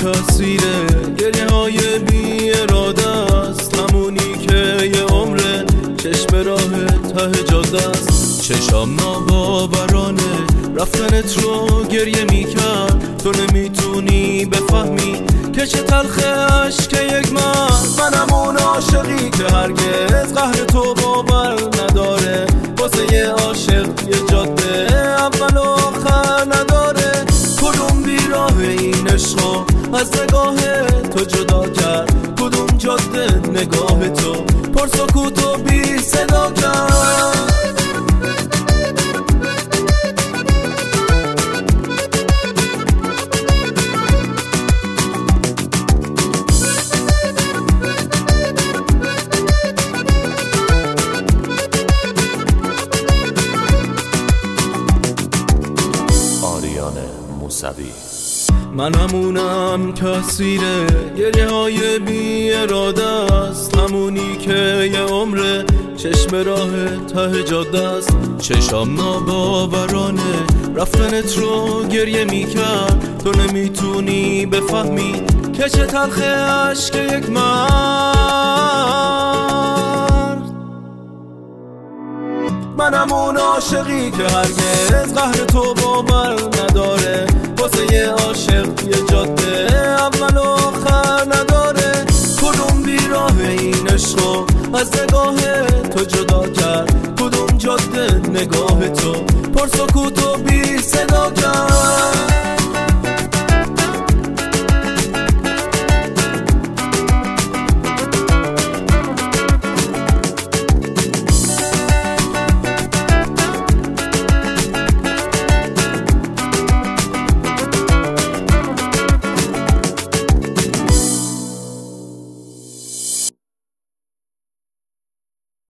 تاثیره گریه های بی اراده است، همونی که یه عمره چشم راه ته جاده است. چشام ناباورانه رفتنت رو گریه میکرد، تو نمیتونی بفهمی که چه تلخه عشق یک منم اون عاشقی که هرگز قهر تو باور نداره، واسه یه عاشق یه جاده اول و آخر نداره. کدوم بیراه این عشقو از نگاه تو جدا کرد، کدوم جاده نگاه تو پر سکوت و بی صدا کرد. من همونم که اسیره گریه های بی اراده است، همونی که یه عمره چشم راه ته جاده است. چشام ناباورانه رفتنت رو گریه میکرد، تو نمیتونی بفهمی که چه تلخه عشق یک مرد. منم اون عاشقی که هرگز قهر تو باور نداره، واسه یه عاشق یه جاده اول و آخر نداره. کدوم بیراه این عشقو از نگاه تو جدا کرد، کدوم جاده نگاه